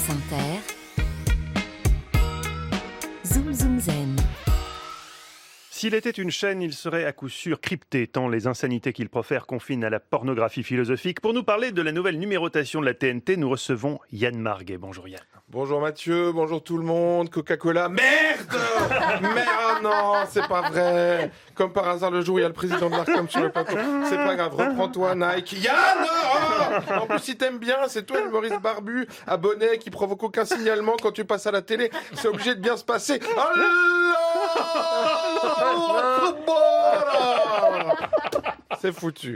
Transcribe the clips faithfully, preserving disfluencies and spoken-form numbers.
France Inter, Zoom Zoom Zen. S'il était une chaîne, il serait à coup sûr crypté, tant les insanités qu'il profère confinent à la pornographie philosophique. Pour nous parler de la nouvelle numérotation de la T N T, nous recevons Yann Marguet. Bonjour Yann. Bonjour Mathieu, bonjour tout le monde. Coca-Cola, merde Merde, non, c'est pas vrai. Comme par hasard, le jour où il y a le président de l'Arcom sur le plateau. C'est pas grave, reprends-toi Nike. Yann oh En plus, si t'aimes bien, c'est toi l'humoriste barbu, abonné, qui provoque aucun signalement quand tu passes à la télé. C'est obligé de bien se passer. C'est foutu.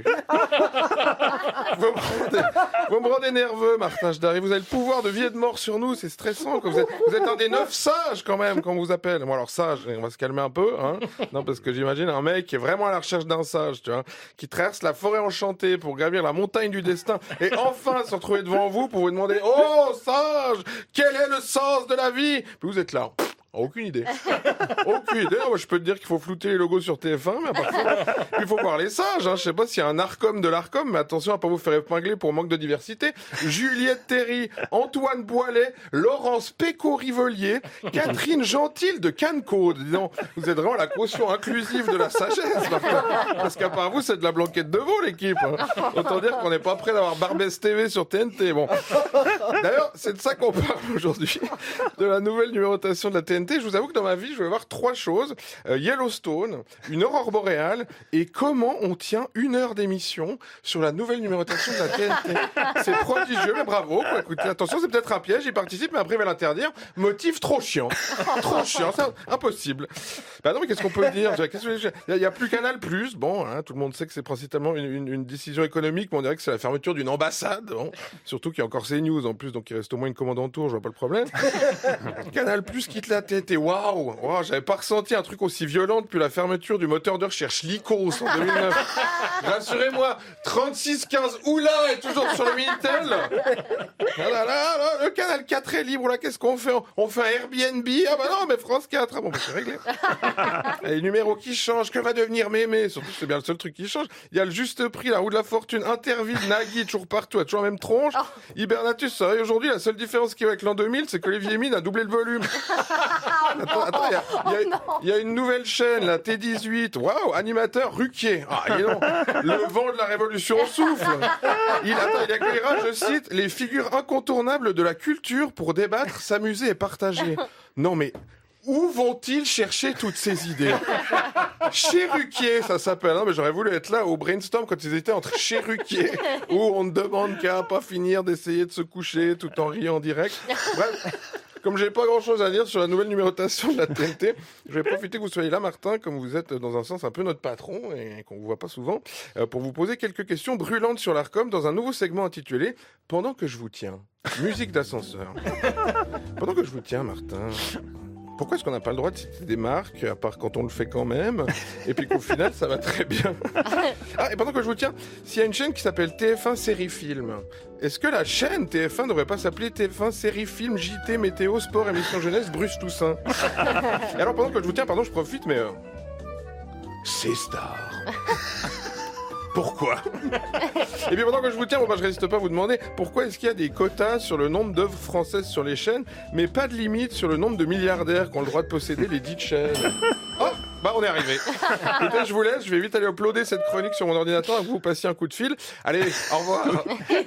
Vous me, rendez, vous me rendez nerveux, Martin Jdari. Vous avez le pouvoir de vie et de mort sur nous. C'est stressant. Vous êtes, vous êtes un des neuf sages, quand même, quand on vous appelle. Bon, alors, sage, on va se calmer un peu. Hein. Non, parce que j'imagine un mec qui est vraiment à la recherche d'un sage, tu vois, qui traverse la forêt enchantée pour gravir la montagne du destin et enfin se retrouver devant vous pour vous demander « Oh, sage, quel est le sens de la vie ?» Puis vous êtes là. Aucune idée. Aucune idée. Moi, je peux te dire qu'il faut flouter les logos sur T F un, mais à part ça, il faut voir les sages. Hein. Je sais pas s'il y a un Arcom de l'Arcom, mais attention à pas vous faire épingler pour manque de diversité. Juliette Terry, Antoine Boilet, Laurence Péco-Rivelier, Catherine Gentil de Cannes-Caude. Dis donc, vous êtes vraiment la caution inclusive de la sagesse. Parce qu'à part vous, c'est de la blanquette de veau, l'équipe. Hein. Autant dire qu'on n'est pas prêt d'avoir Barbès T V sur T N T. Bon. D'ailleurs, c'est de ça qu'on parle aujourd'hui. De la nouvelle numérotation de la T N T. Je vous avoue que dans ma vie, je vais voir trois choses. Euh, Yellowstone, une aurore boréale et comment on tient une heure d'émission sur la nouvelle numérotation de la T N T. C'est prodigieux, mais bravo. Quoi. Écoutez, attention, c'est peut-être un piège, il participe, mais après il va l'interdire. Motif trop chiant. Trop chiant, c'est impossible. Bah non, mais qu'est-ce qu'on peut dire ? Il n'y a, a plus Canal plus. Bon, hein, tout le monde sait que c'est principalement une, une, une décision économique, mais on dirait que c'est la fermeture d'une ambassade. Bon. Surtout qu'il y a encore CNews en plus, donc il reste au moins une commande en tour, je vois pas le problème. Canal plus quitte la T N T. Waouh, wow, j'avais pas ressenti un truc aussi violent depuis la fermeture du moteur de recherche Lycos en deux mille neuf. Rassurez-moi, trente-six quinze Oula est toujours sur le Minitel. Ah là là, là, le canal quatre est libre, là, qu'est-ce qu'on fait ? On fait un Airbnb ? Ah bah non, mais France quatre, ah bon, bah, c'est réglé. Et les numéros qui changent, que va devenir Mémé ? Surtout que c'est bien le seul truc qui change. Il y a le juste prix, la roue de la fortune, Interville, Nagui, toujours partout, toujours la même tronche. Hibernatus, ça va, aujourd'hui, la seule différence qu'il y a avec l'an deux mille, c'est que Olivier Mine a doublé le volume. Attends, attends, il y a, y, a, oh y a une nouvelle chaîne, la T dix-huit. Waouh, animateur Ruquier. Ah, il est long. Le vent de la révolution souffle. Il, attends, il accueillera, je cite, les figures incontournables de la culture pour débattre, s'amuser et partager. Non, mais où vont-ils chercher toutes ces idées ? Chez Ruquier, ça s'appelle. Non, mais j'aurais voulu être là au brainstorm quand ils étaient entre chez Ruquier, où on ne demande qu'à pas finir d'essayer de se coucher tout en riant en direct. Bref. Comme j'ai pas grand chose à dire sur la nouvelle numérotation de la T N T, je vais profiter que vous soyez là, Martin, comme vous êtes dans un sens un peu notre patron et qu'on vous voit pas souvent, euh, pour vous poser quelques questions brûlantes sur l'Arcom dans un nouveau segment intitulé « Pendant que je vous tiens ». Musique d'ascenseur. Pendant que je vous tiens, Martin... Pourquoi est-ce qu'on n'a pas le droit de citer des marques, à part quand on le fait quand même, et puis qu'au final, ça va très bien. Ah, et pendant que je vous tiens, s'il y a une chaîne qui s'appelle T F un Série Film, est-ce que la chaîne T F un ne devrait pas s'appeler T F un Série Film, J T, Météo, Sport, Émission Jeunesse, Bruce Toussaint ? Et alors, pendant que je vous tiens, pardon, je profite, mais... Euh... C'est Star. Pourquoi ? Et bien pendant que je vous tiens, bon bah je résiste pas à vous demander pourquoi est-ce qu'il y a des quotas sur le nombre d'œuvres françaises sur les chaînes, mais pas de limite sur le nombre de milliardaires qui ont le droit de posséder les dites chaînes. Oh, bah on est arrivé. Peut-être je vous laisse, je vais vite aller uploader cette chronique sur mon ordinateur et vous passiez un coup de fil. Allez, au revoir.